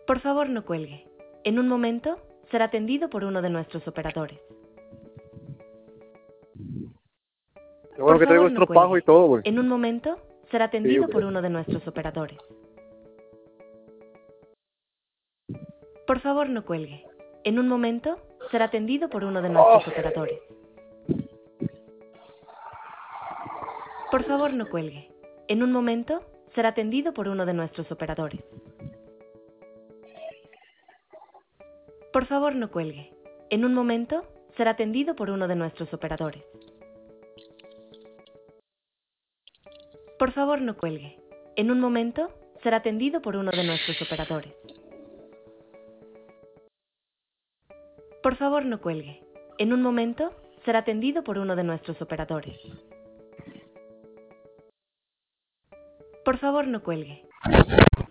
Por favor, no cuelgue. En un momento será atendido por uno de nuestros operadores. Lo bueno Por que traigo favor, no estropajo y cuelgue. todo, güey. En un momento será Sí, atendido güey. por uno de nuestros operadores. Por favor, no cuelgue. En un momento será atendido por uno de Oh, nuestros operadores. Por favor, no cuelgue. En un momento será atendido por uno de nuestros operadores. Por favor, no cuelgue. En un momento será atendido por uno de nuestros operadores. Por favor, no cuelgue. En un momento será atendido por uno de nuestros operadores. Por favor, no cuelgue. En un momento será atendido por uno de nuestros operadores. Por favor, no cuelgue.